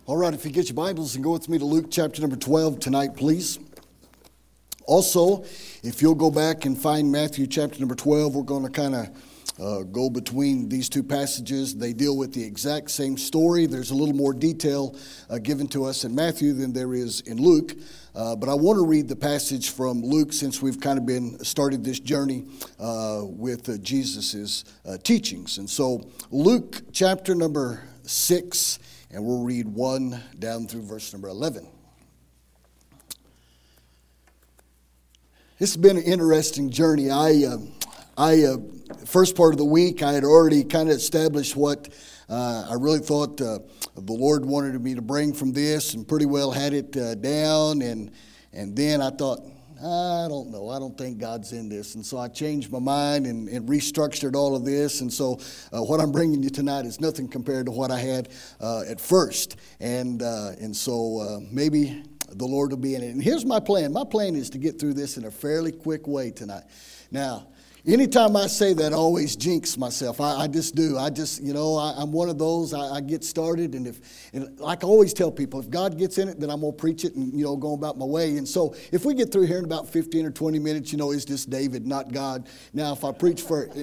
All right, if you get your Bibles and go with me to Luke chapter number 12 tonight, please. Also, if you'll go back and find Matthew chapter number 12, we're going to kind of go between these two passages. They deal with the exact same story. There's a little more detail given to us in Matthew than there is in Luke. But I want to read the passage from Luke since we've kind of started this journey with Jesus' teachings. And so Luke chapter number 6, and we'll read 1 down through verse number 11. This has been an interesting journey. First part of the week, I had already kind of established what I really thought the Lord wanted me to bring from this, and pretty well had it down. And then I thought, I don't know. I don't think God's in this. And so I changed my mind and restructured all of this. And so what I'm bringing you tonight is nothing compared to what I had at first. And so maybe the Lord will be in it. And here's my plan. My plan is to get through this in a fairly quick way tonight. Now, anytime I say that, I always jinx myself. I just do. I'm one of those. I get started, and like I always tell people, if God gets in it, then I'm going to preach it and, go about my way. And so if we get through here in about 15 or 20 minutes, it's just David, not God. Now, if I preach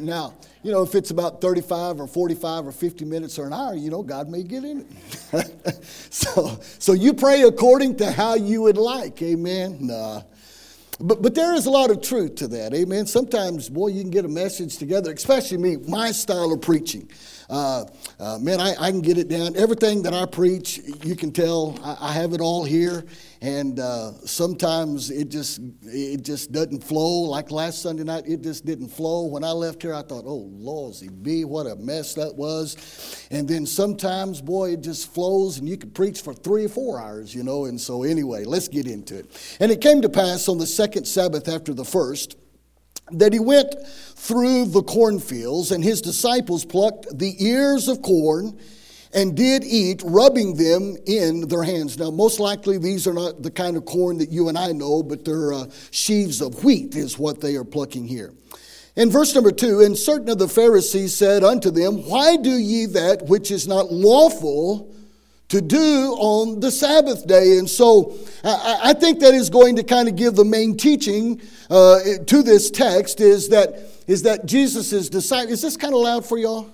if it's about 35 or 45 or 50 minutes or an hour, God may get in it. So you pray according to how you would like. Amen. Nah. But there is a lot of truth to that, amen. Sometimes, boy, you can get a message together, especially me, my style of preaching. I can get it down. Everything that I preach, you can tell I have it all here. And sometimes it just doesn't flow. Like last Sunday night, it just didn't flow. When I left here, I thought, oh, Lordsy B, what a mess that was. And then sometimes, boy, it just flows, and you could preach for 3 or 4 hours, And so anyway, let's get into it. And it came to pass on the second Sabbath after the first, that he went through the cornfields, and his disciples plucked the ears of corn and did eat, rubbing them in their hands. Now, most likely these are not the kind of corn that you and I know, but they're sheaves of wheat is what they are plucking here. In verse number 2, and certain of the Pharisees said unto them, Why do ye that which is not lawful to do on the Sabbath day? And so I think that is going to kind of give the main teaching to this text is that Jesus' disciples. Is this kind of loud for y'all?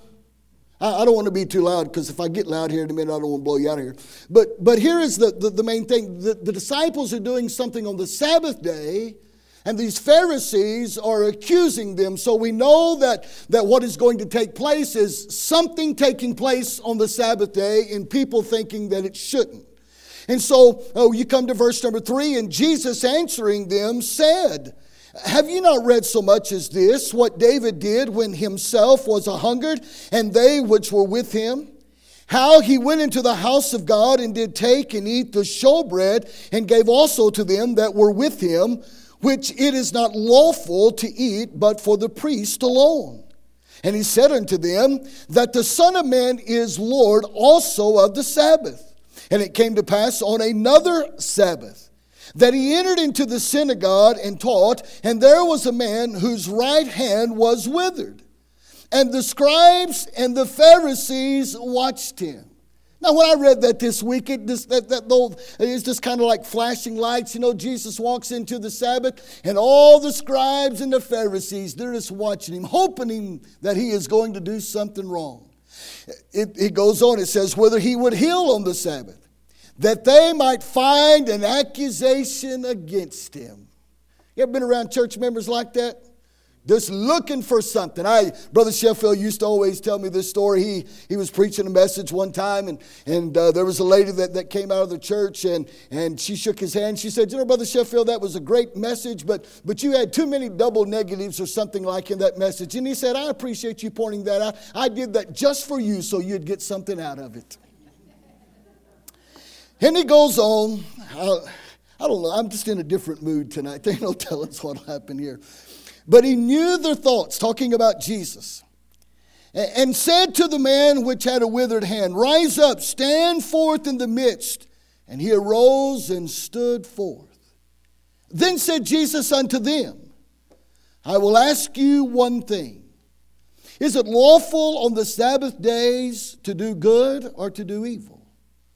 I don't want to be too loud, because if I get loud here in a minute, I don't want to blow you out of here. But here is the main thing. The disciples are doing something on the Sabbath day, and these Pharisees are accusing them. So we know that what is going to take place is something taking place on the Sabbath day, and people thinking that it shouldn't. And so you come to verse number 3, and Jesus answering them said, Have you not read so much as this, what David did when himself was a hungered, and they which were with him? How he went into the house of God, and did take and eat the showbread, and gave also to them that were with him, which it is not lawful to eat, but for the priest alone. And he said unto them, that the Son of Man is Lord also of the Sabbath. And it came to pass on another Sabbath, that he entered into the synagogue and taught, and there was a man whose right hand was withered. And the scribes and the Pharisees watched him. Now, when I read that this week, it's just kind of like flashing lights. Jesus walks into the Sabbath, and all the scribes and the Pharisees, they're just watching him, hoping that he is going to do something wrong. It goes on, it says, whether he would heal on the Sabbath, that they might find an accusation against him. You ever been around church members like that? Just looking for something. Brother Sheffield used to always tell me this story. He was preaching a message one time, and there was a lady that came out of the church, and she shook his hand. She said, Brother Sheffield, that was a great message, but you had too many double negatives or something like in that message. And he said, I appreciate you pointing that out. I did that just for you so you'd get something out of it. And he goes on. I don't know. I'm just in a different mood tonight. They don't tell us what happened here. But he knew their thoughts, talking about Jesus, and said to the man which had a withered hand, Rise up, stand forth in the midst. And he arose and stood forth. Then said Jesus unto them, I will ask you one thing. Is it lawful on the Sabbath days to do good or to do evil?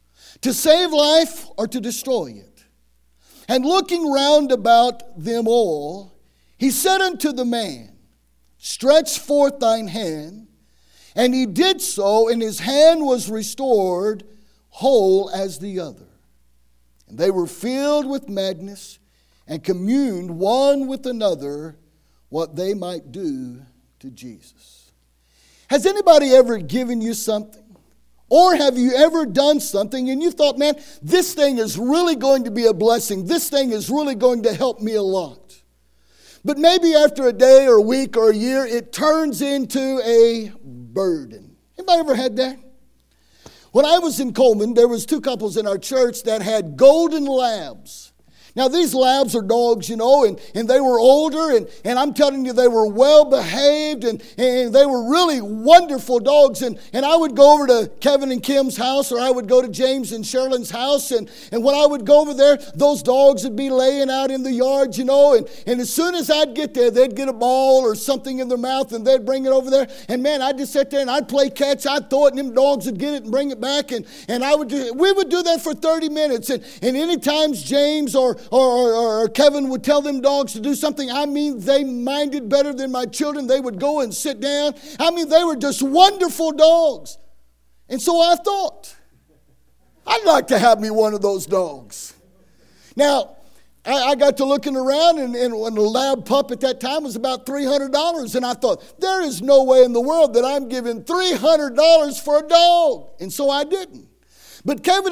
to save life or to destroy it. And looking round about them all, he said unto the man, stretch forth thine hand. And he did so, and his hand was restored whole as the other. And they were filled with madness, and communed one with another what they might do to Jesus. Has anybody ever given you something? Or have you ever done something and you thought, man, this thing is really going to be a blessing. This thing is really going to help me a lot. But maybe after a day or a week or a year, it turns into a burden. Anybody ever had that? When I was in Coleman, there was 2 couples in our church that had golden labs. Now, these labs are dogs, and they were older, and I'm telling you, they were well behaved, and they were really wonderful dogs. And I would go over to Kevin and Kim's house, or I would go to James and Sherilyn's house, and when I would go over there, those dogs would be laying out in the yard, and as soon as I'd get there, they'd get a ball or something in their mouth, and they'd bring it over there. And man, I'd just sit there and I'd play catch, I'd throw it, and them dogs would get it and bring it back, and we would do that for 30 minutes. And any times James or Kevin would tell them dogs to do something, they minded better than my children. They would go and sit down. They were just wonderful dogs. And so I thought, I'd like to have me one of those dogs. Now, I got to looking around, and a lab pup at that time was about $300. And I thought, there is no way in the world that I'm giving $300 for a dog. And so I didn't. But Kevin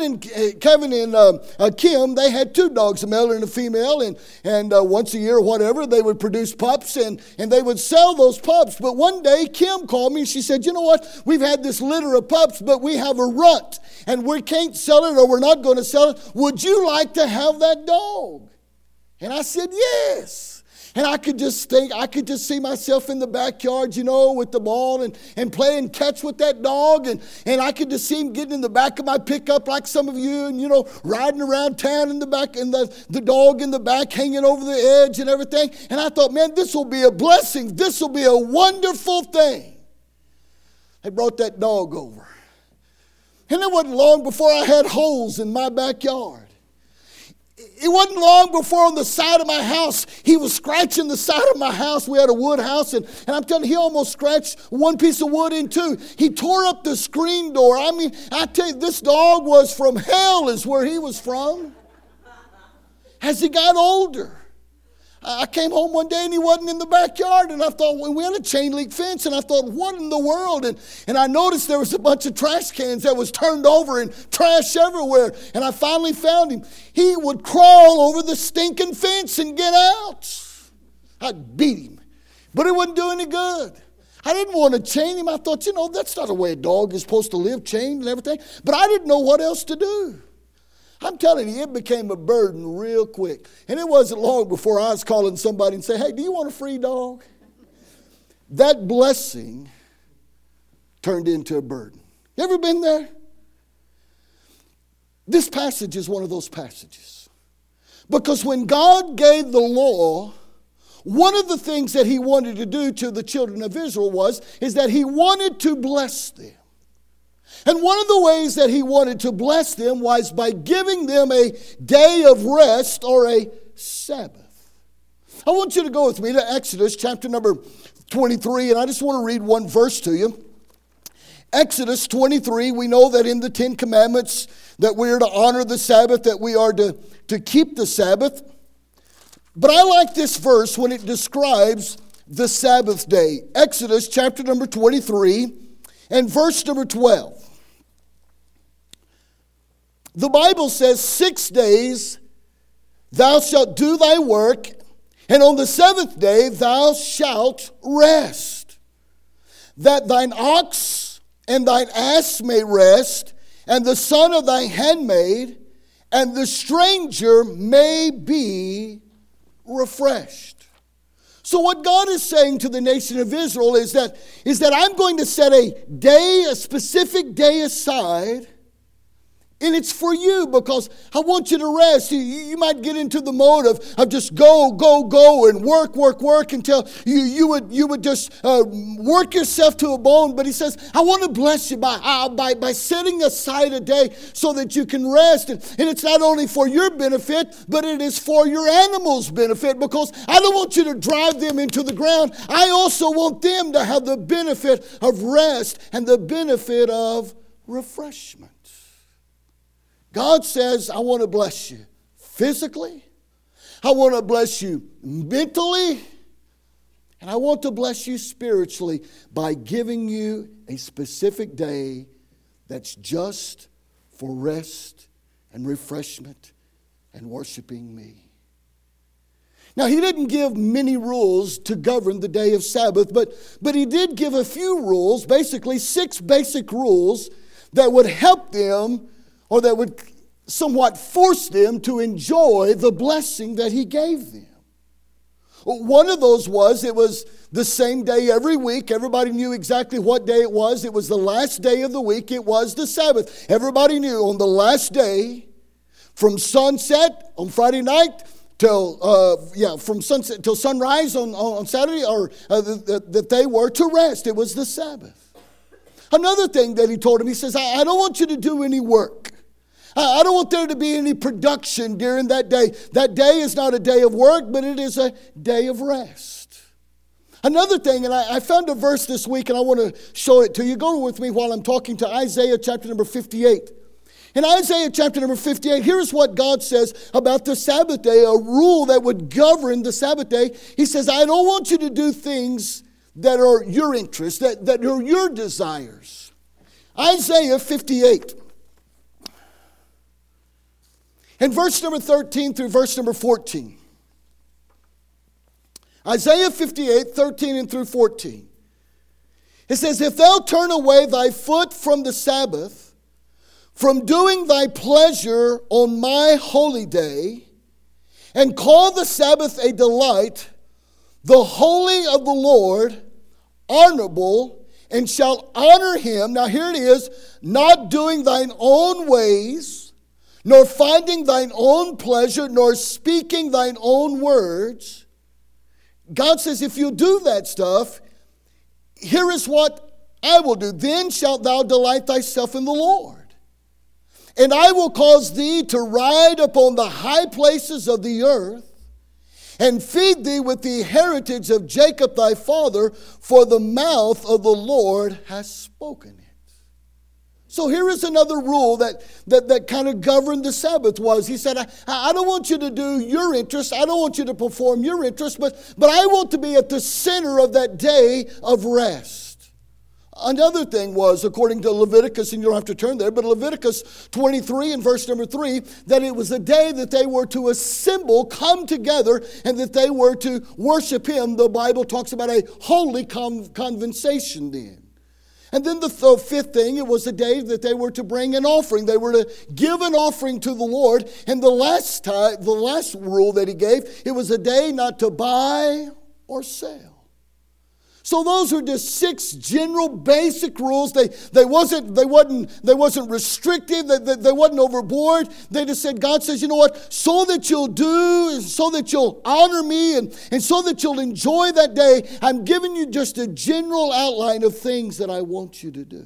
and Kim, they had 2 dogs, a male and a female, and once a year or whatever, they would produce pups, and they would sell those pups. But one day, Kim called me, and she said, you know what, we've had this litter of pups, but we have a runt, and we can't sell it, or we're not going to sell it. Would you like to have that dog? And I said, yes. And I could just see myself in the backyard, with the ball and playing catch with that dog. And I could just see him getting in the back of my pickup like some of you and, riding around town in the back and the dog in the back hanging over the edge and everything. And I thought, man, this will be a blessing. This will be a wonderful thing. They brought that dog over. And it wasn't long before I had holes in my backyard. It wasn't long before on the side of my house, he was scratching the side of my house. We had a wood house, and I'm telling you, he almost scratched one piece of wood in 2. He tore up the screen door. I tell you, this dog was from hell is where he was from. As he got older, I came home one day and he wasn't in the backyard, and I thought, we had a chain link fence, and I thought, what in the world? And I noticed there was a bunch of trash cans that was turned over and trash everywhere, and I finally found him. He would crawl over the stinking fence and get out. I beat him, but it wouldn't do any good. I didn't want to chain him. I thought, that's not the way a dog is supposed to live, chained and everything, but I didn't know what else to do. I'm telling you, it became a burden real quick. And it wasn't long before I was calling somebody and say, hey, do you want a free dog? That blessing turned into a burden. You ever been there? This passage is one of those passages. Because when God gave the law, one of the things that he wanted to do to the children of Israel is that he wanted to bless them. And one of the ways that he wanted to bless them was by giving them a day of rest or a Sabbath. I want you to go with me to Exodus chapter number 23, and I just want to read one verse to you. Exodus 23, we know that in the 10 Commandments that we are to honor the Sabbath, that we are to keep the Sabbath. But I like this verse when it describes the Sabbath day. Exodus chapter number 23 and verse number 12. The Bible says, 6 days thou shalt do thy work, and on the 7th day thou shalt rest, that thine ox and thine ass may rest, and the son of thy handmaid, and the stranger may be refreshed. So what God is saying to the nation of Israel is that I'm going to set a specific day aside And it's for you, because I want you to rest. You might get into the mode of just go, and work until you would just work yourself to a bone. But he says, I want to bless you by setting aside a day so that you can rest. And it's not only for your benefit, but it is for your animals' benefit, because I don't want you to drive them into the ground. I also want them to have the benefit of rest and the benefit of refreshment. God says, I want to bless you physically. I want to bless you mentally. And I want to bless you spiritually by giving you a specific day that's just for rest and refreshment and worshiping me. Now, he didn't give many rules to govern the day of Sabbath, but he did give a few rules, basically 6 basic rules that would help them, or that would somewhat force them to enjoy the blessing that he gave them. One of those was, it was the same day every week. Everybody knew exactly what day it was. It was the last day of the week. It was the Sabbath. Everybody knew on the last day, from sunset on Friday night from sunset till sunrise on Saturday, or that they were to rest. It was the Sabbath. Another thing that he told him, he says, I don't want you to do any work. I don't want there to be any production during that day. That day is not a day of work, but it is a day of rest. Another thing, and I found a verse this week, and I want to show it to you. Go with me while I'm talking to Isaiah chapter number 58. In Isaiah chapter number 58, here's what God says about the Sabbath day, a rule that would govern the Sabbath day. He says, I don't want you to do things that are your interests, that are your desires. Isaiah 58. In verse number 13 through verse number 14. Isaiah 58, 13 and through 14. It says, if thou turn away thy foot from the Sabbath, from doing thy pleasure on my holy day, and call the Sabbath a delight, the holy of the Lord honorable, and shalt honor him. Now here it is, not doing thine own ways, nor finding thine own pleasure, nor speaking thine own words. God says, if you do that stuff, here is what I will do. Then shalt thou delight thyself in the Lord. And I will cause thee to ride upon the high places of the earth, and feed thee with the heritage of Jacob thy father, for the mouth of the Lord has spoken it. So here is another rule that kind of governed the Sabbath was, he said, I don't want you to do your interest, I don't want you to perform your interest, but I want to be at the center of that day of rest. Another thing was, according to Leviticus, and you don't have to turn there, but Leviticus 23 and verse number 3, that it was a day that they were to assemble, come together, and that they were to worship him. The Bible talks about a holy convocation then. And then the fifth thing, it was a day that they were to bring an offering. They were to give an offering to the Lord. And the last rule that he gave, it was a day not to buy or sell. So those are just 6 general basic rules. They wasn't restrictive. They wasn't overboard. They just said, God says, you know what? So that you'll do, so that you'll honor me, and so that you'll enjoy that day, I'm giving you just a general outline of things that I want you to do.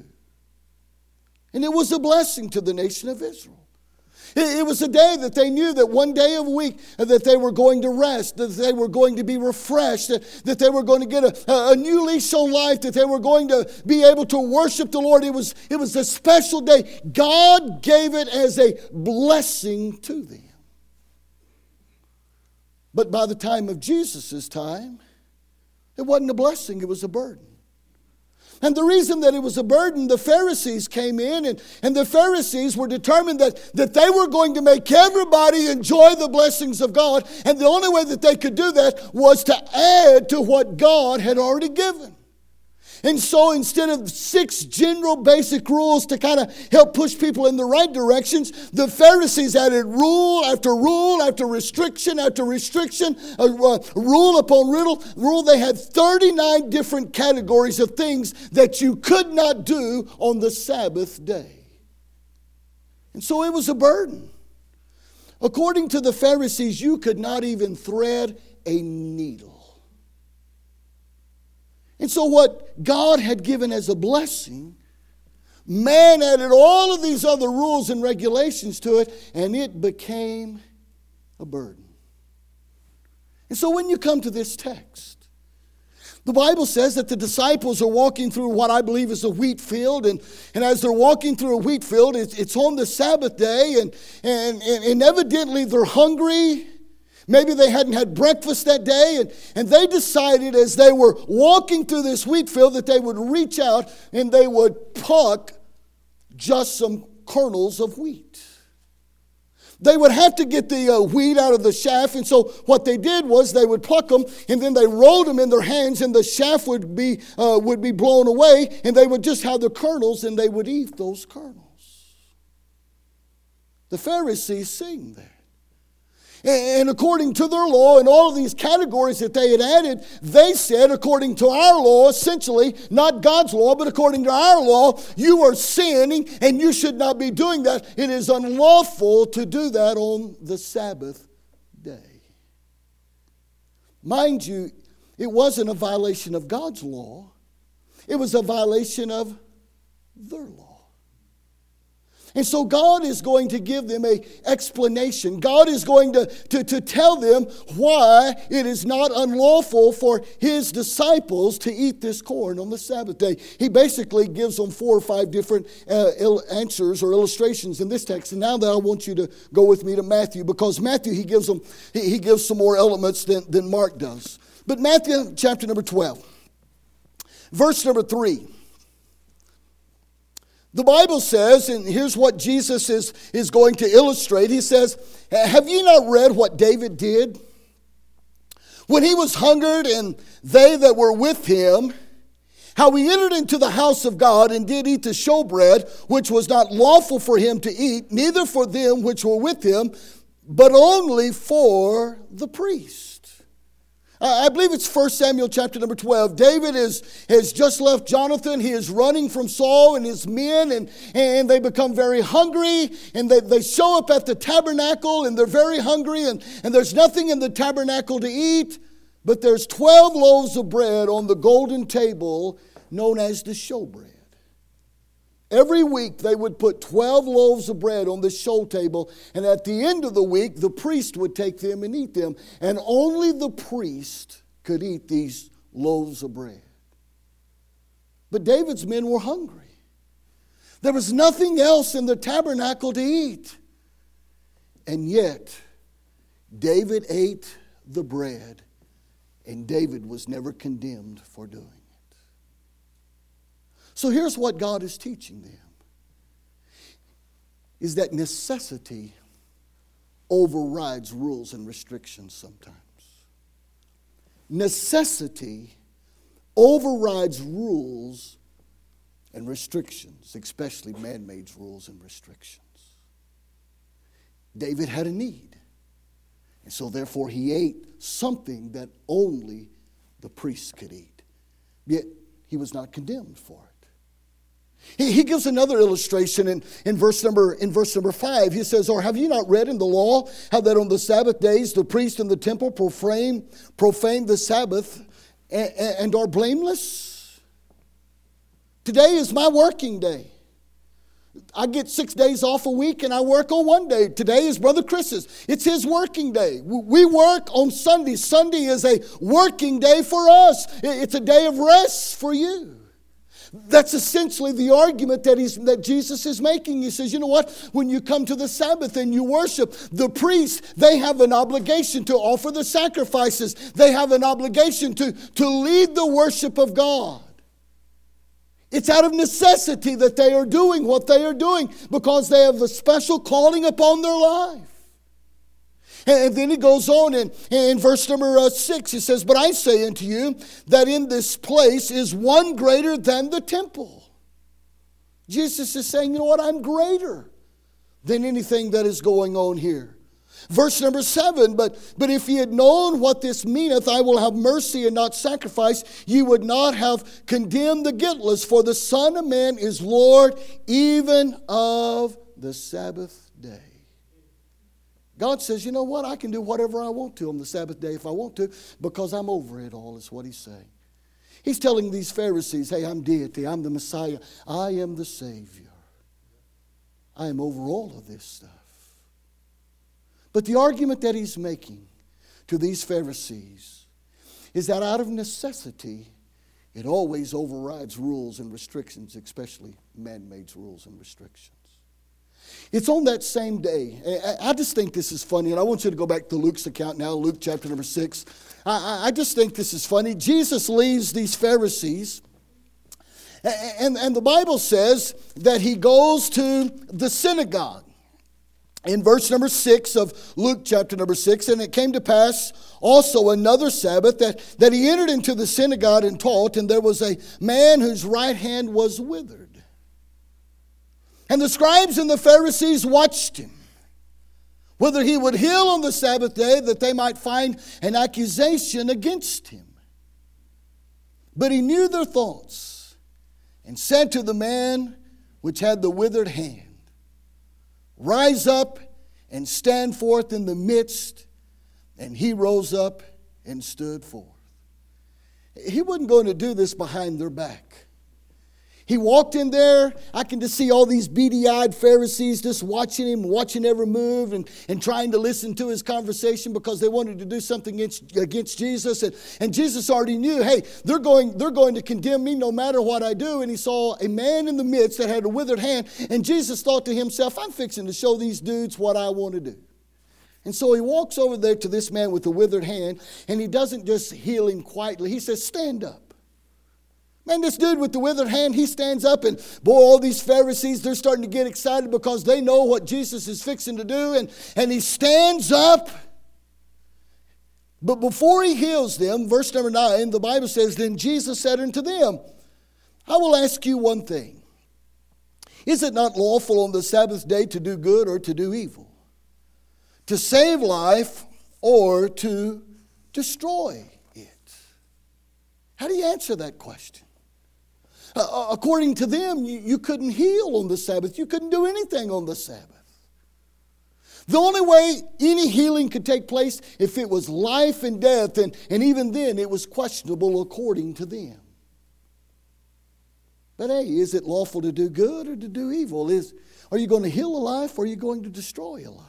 And it was a blessing to the nation of Israel. It was a day that they knew that one day a week that they were going to rest, that they were going to be refreshed, that they were going to get a new lease on life, that they were going to be able to worship the Lord. It was a special day. God gave it as a blessing to them. But by the time of Jesus' time, it wasn't a blessing, it was a burden. And the reason that it was a burden, the Pharisees came in, and the Pharisees were determined that they were going to make everybody enjoy the blessings of God. And the only way that they could do that was to add to what God had already given. And so instead of 6 general basic rules to kind of help push people in the right directions, the Pharisees added rule after restriction after restriction, rule upon rule. They had 39 different categories of things that you could not do on the Sabbath day. And so it was a burden. According to the Pharisees, you could not even thread a needle. And so what God had given as a blessing, man added all of these other rules and regulations to it, and it became a burden. And so when you come to this text, the Bible says that the disciples are walking through what I believe is a wheat field. And as they're walking through a wheat field, it's on the Sabbath day. And evidently they're hungry. Maybe they hadn't had breakfast that day. And they decided as they were walking through this wheat field that they would reach out and they would pluck just some kernels of wheat. They would have to get the wheat out of the chaff, and so what they did was they would pluck them, and then they rolled them in their hands, and the chaff would be blown away, and they would just have the kernels, and they would eat those kernels. The Pharisees sing that. And according to their law and all of these categories that they had added, they said, according to our law, essentially, not God's law, but according to our law, you are sinning and you should not be doing that. It is unlawful to do that on the Sabbath day. Mind you, it wasn't a violation of God's law. It was a violation of their law. And so God is going to give them an explanation. God is going to tell them why it is not unlawful for His disciples to eat this corn on the Sabbath day. He basically gives them 4 or 5 different answers or illustrations in this text. And now that I want you to go with me to Matthew, because Matthew, he gives some more elements than Mark does. But Matthew chapter number 12, verse number 3. The Bible says, and here's what Jesus is going to illustrate. He says, have you not read what David did? When he was hungered and they that were with him, how he entered into the house of God and did eat the showbread, which was not lawful for him to eat, neither for them which were with him, but only for the priest. I believe it's 1 Samuel chapter number 12. David has just left Jonathan. He is running from Saul and his men, and they become very hungry, and they show up at the tabernacle, and they're very hungry, and there's nothing in the tabernacle to eat, but there's 12 loaves of bread on the golden table known as the showbread. Every week they would put 12 loaves of bread on the show table, and at the end of the week the priest would take them and eat them. And only the priest could eat these loaves of bread. But David's men were hungry. There was nothing else in the tabernacle to eat. And yet David ate the bread, and David was never condemned for doing it. So here's what God is teaching them, is that necessity overrides rules and restrictions sometimes. Necessity overrides rules and restrictions, especially man-made rules and restrictions. David had a need, and so therefore he ate something that only the priests could eat. Yet he was not condemned for it. He gives another illustration in verse number 5. He says, or have you not read in the law how that on the Sabbath days the priest in the temple profane the Sabbath and are blameless? Today is my working day. I get 6 days off a week and I work on one day. Today is Brother Chris's. It's his working day. We work on Sunday. Sunday is a working day for us. It's a day of rest for you. That's essentially the argument that Jesus is making. He says, you know what? When you come to the Sabbath and you worship, the priests, they have an obligation to offer the sacrifices. They have an obligation to lead the worship of God. It's out of necessity that they are doing what they are doing, because they have a special calling upon their life. And then he goes on in verse number 6, he says, but I say unto you that in this place is one greater than the temple. Jesus is saying, you know what, I'm greater than anything that is going on here. Verse number 7, but if ye had known what this meaneth, I will have mercy and not sacrifice, ye would not have condemned the guiltless, for the Son of Man is Lord even of the Sabbath day. God says, you know what? I can do whatever I want to on the Sabbath day if I want to, because I'm over it all, is what he's saying. He's telling these Pharisees, hey, I'm deity, I'm the Messiah, I am the Savior. I am over all of this stuff. But the argument that he's making to these Pharisees is that out of necessity, it always overrides rules and restrictions, especially man-made rules and restrictions. It's on that same day. I just think this is funny, and I want you to go back to Luke's account now, Luke chapter number 6. I just think this is funny. Jesus leaves these Pharisees, and the Bible says that he goes to the synagogue. In verse number 6 of Luke chapter number 6, and it came to pass also another Sabbath that he entered into the synagogue and taught, and there was a man whose right hand was withered. And the scribes and the Pharisees watched him, whether he would heal on the Sabbath day, that they might find an accusation against him. But he knew their thoughts, and said to the man which had the withered hand, rise up and stand forth in the midst. And he rose up and stood forth. He wasn't going to do this behind their back. He walked in there. I can just see all these beady-eyed Pharisees just watching him, watching every move, and trying to listen to his conversation because they wanted to do something against Jesus. And Jesus already knew, hey, they're going to condemn me no matter what I do. And he saw a man in the midst that had a withered hand. And Jesus thought to himself, I'm fixing to show these dudes what I want to do. And so he walks over there to this man with the withered hand, and he doesn't just heal him quietly. He says, stand up. Man, this dude with the withered hand, he stands up, and boy, all these Pharisees, they're starting to get excited because they know what Jesus is fixing to do, and he stands up. But before he heals them, verse number 9, the Bible says, then Jesus said unto them, I will ask you one thing. Is it not lawful on the Sabbath day to do good or to do evil? To save life or to destroy it? How do you answer that question? According to them, you couldn't heal on the Sabbath. You couldn't do anything on the Sabbath. The only way any healing could take place if it was life and death, and even then it was questionable according to them. But hey, is it lawful to do good or to do evil? Are you going to heal a life or are you going to destroy a life?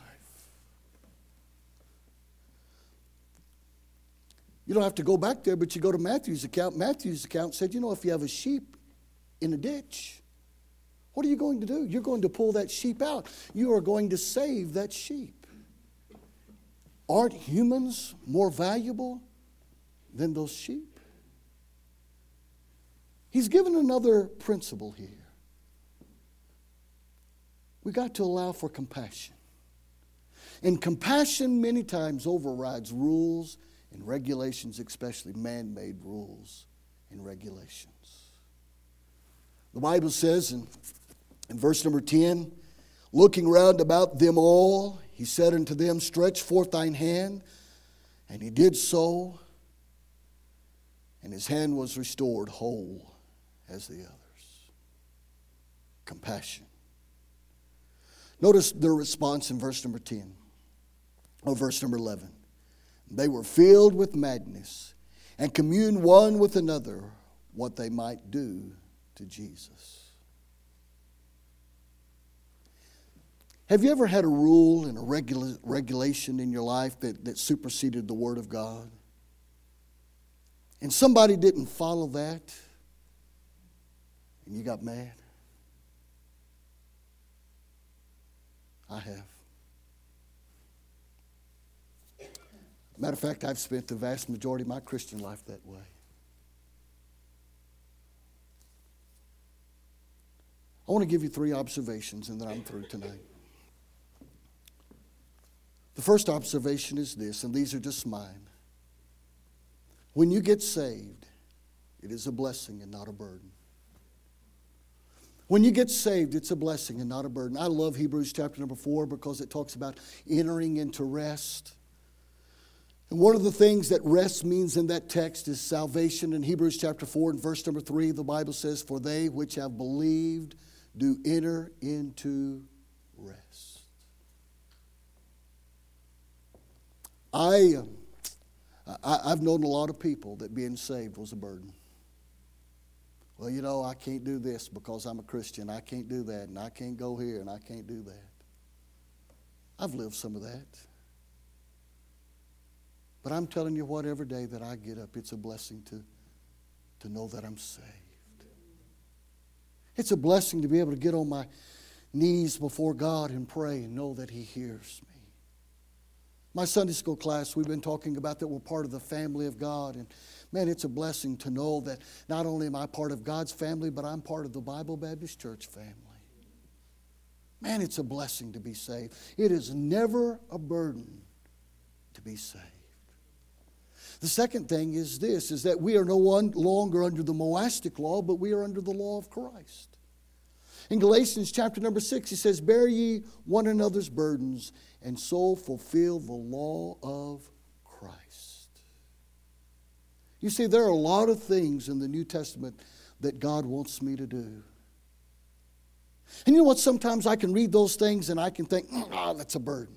You don't have to go back there, but you go to Matthew's account. Matthew's account said, if you have a sheep in a ditch, what are you going to do? You're going to pull that sheep out. You are going to save that sheep. Aren't humans more valuable than those sheep? He's given another principle here. We got to allow for compassion. And compassion many times overrides rules and regulations, especially man-made rules and regulations. The Bible says in verse number 10, looking round about them all, he said unto them, stretch forth thine hand. And he did so, and his hand was restored whole as the others. Compassion. Notice their response in verse number 10, or verse number 11. They were filled with madness and communed one with another what they might do to Jesus. Have you ever had a rule and a regulation in your life that superseded the Word of God? And somebody didn't follow that, and you got mad? I have. Matter of fact, I've spent the vast majority of my Christian life that way. I want to give you 3 observations and then I'm through tonight. The first observation is this, and these are just mine. When you get saved, it is a blessing and not a burden. When you get saved, it's a blessing and not a burden. I love Hebrews chapter number 4 because it talks about entering into rest. And one of the things that rest means in that text is salvation. In Hebrews chapter 4 and verse number 3, the Bible says, for they which have believed do enter into rest. I've known a lot of people that being saved was a burden. Well, you know, I can't do this because I'm a Christian. I can't do that, and I can't go here, and I can't do that. I've lived some of that. But I'm telling you what, every day that I get up, it's a blessing to know that I'm saved. It's a blessing to be able to get on my knees before God and pray and know that He hears me. My Sunday school class, we've been talking about that we're part of the family of God. And man, it's a blessing to know that not only am I part of God's family, but I'm part of the Bible Baptist Church family. Man, it's a blessing to be saved. It is never a burden to be saved. The second thing is this, is that we are no longer under the monastic law, but we are under the law of Christ. In Galatians chapter number 6, he says, "Bear ye one another's burdens, and so fulfill the law of Christ." You see, there are a lot of things in the New Testament that God wants me to do. And you know what? Sometimes I can read those things and I can think, that's a burden.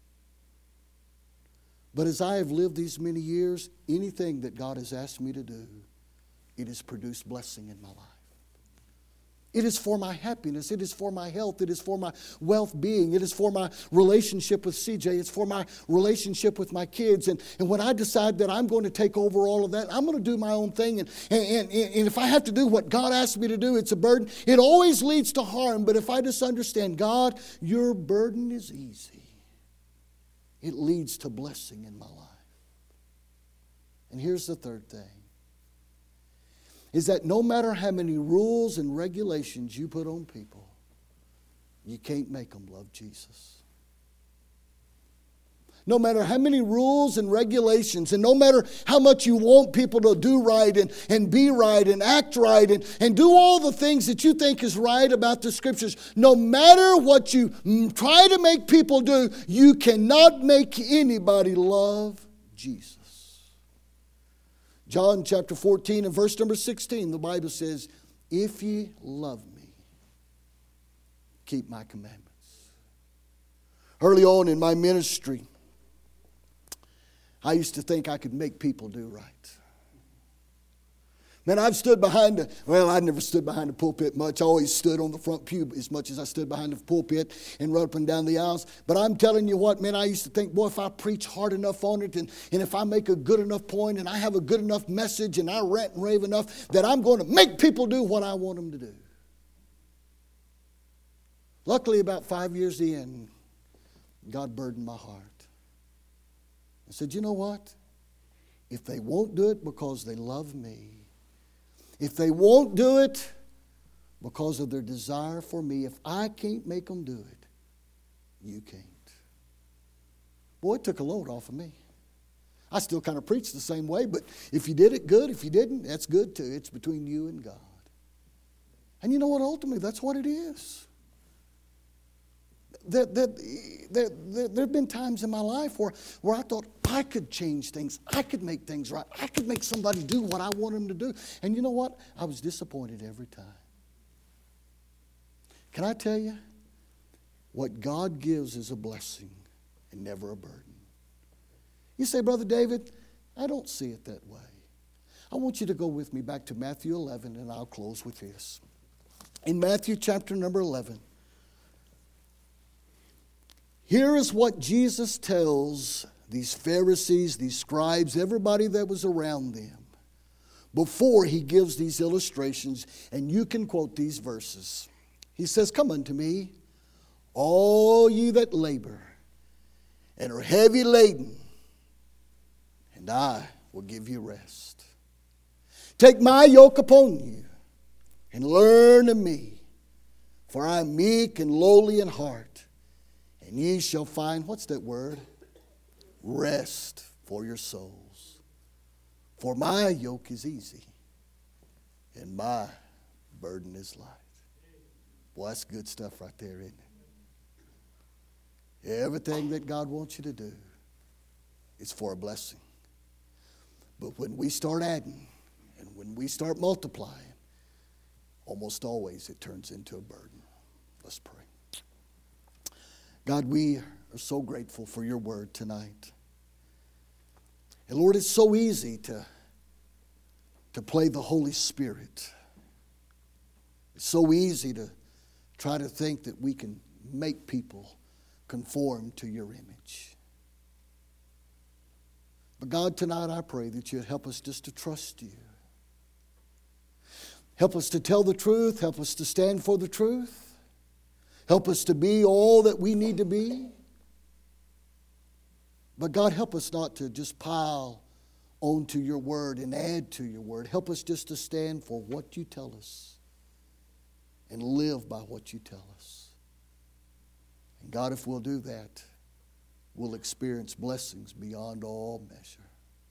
But as I have lived these many years, anything that God has asked me to do, it has produced blessing in my life. It is for my happiness. It is for my health. It is for my well-being. It is for my relationship with CJ. It's for my relationship with my kids. And when I decide that I'm going to take over all of that, I'm going to do my own thing. And if I have to do what God asked me to do, it's a burden. It always leads to harm. But if I just understand, God, your burden is easy, it leads to blessing in my life. And here's the third thing, is that no matter how many rules and regulations you put on people, you can't make them love Jesus. No matter how many rules and regulations, and no matter how much you want people to do right and be right and act right and do all the things that you think is right about the Scriptures, no matter what you try to make people do, you cannot make anybody love Jesus. John chapter 14 and verse number 16, the Bible says, "If ye love me, keep my commandments." Early on in my ministry, I used to think I could make people do right. Man, I've stood behind I never stood behind the pulpit much. I always stood on the front pew as much as I stood behind the pulpit and run up and down the aisles. But I'm telling you what, man, I used to think, boy, if I preach hard enough on it and if I make a good enough point and I have a good enough message and I rant and rave enough, that I'm going to make people do what I want them to do. Luckily, about 5 years in, God burdened my heart. I said, you know what? If they won't do it because they love me, if they won't do it because of their desire for me, if I can't make them do it, you can't. Boy, it took a load off of me. I still kind of preach the same way, but if you did it, good. If you didn't, that's good too. It's between you and God. And you know what? Ultimately, that's what it is. There have been times in my life where I thought I could change things. I could make things right. I could make somebody do what I want them to do. And you know what? I was disappointed every time. Can I tell you? What God gives is a blessing and never a burden. You say, Brother David, I don't see it that way. I want you to go with me back to Matthew 11, and I'll close with this. In Matthew chapter number 11, here is what Jesus tells these Pharisees, these scribes, everybody that was around them, before he gives these illustrations, and you can quote these verses. He says, "Come unto me, all ye that labor and are heavy laden, and I will give you rest. Take my yoke upon you, and learn of me, for I am meek and lowly in heart. And ye shall find," what's that word? "Rest for your souls. For my yoke is easy, and my burden is light." Well, that's good stuff right there, isn't it? Everything that God wants you to do is for a blessing. But when we start adding and when we start multiplying, almost always it turns into a burden. Let's pray. God, we are so grateful for your word tonight. And Lord, it's so easy to play the Holy Spirit. It's so easy to try to think that we can make people conform to your image. But God, tonight I pray that you'd help us just to trust you. Help us to tell the truth. Help us to stand for the truth. Help us to be all that we need to be. But God, help us not to just pile onto your word and add to your word. Help us just to stand for what you tell us and live by what you tell us. And God, if we'll do that, we'll experience blessings beyond all measure.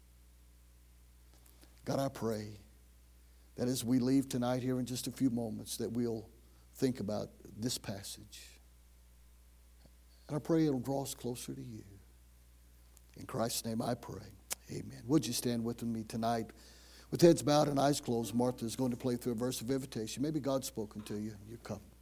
God, I pray that as we leave tonight here in just a few moments, that we'll think about this passage. And I pray it'll draw us closer to you. In Christ's name I pray. Amen. Would you stand with me tonight? With heads bowed and eyes closed, Martha is going to play through a verse of invitation. Maybe God's spoken to you. You come.